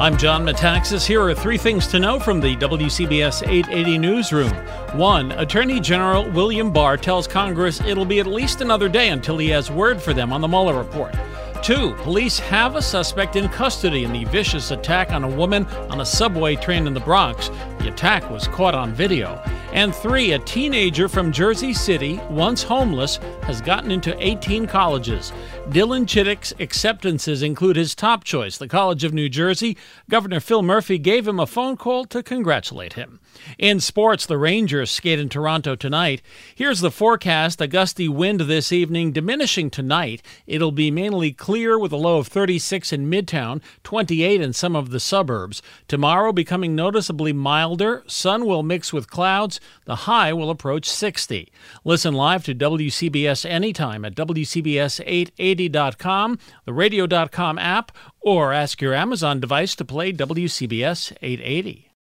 I'm John Metaxas. Here are three things to know from the WCBS 880 newsroom. 1. Attorney General William Barr tells Congress it'll be at least another day until he has word for them on the Mueller report. 2. Police have a suspect in custody in the vicious attack on a woman on a subway train in the Bronx. The attack was caught on video. And 3. A teenager from Jersey City, once homeless, has gotten into 18 colleges. Dylan Chittick's acceptances include his top choice, the College of New Jersey. Governor Phil Murphy gave him a phone call to congratulate him. In sports, the Rangers skate in Toronto tonight. Here's the forecast. A gusty wind this evening, diminishing tonight. It'll be mainly clear with a low of 36 in Midtown, 28 in some of the suburbs. Tomorrow becoming noticeably milder. Sun will mix with clouds. The high will approach 60. Listen live to WCBS anytime at WCBS880.com, the radio.com app, or ask your Amazon device to play WCBS 880.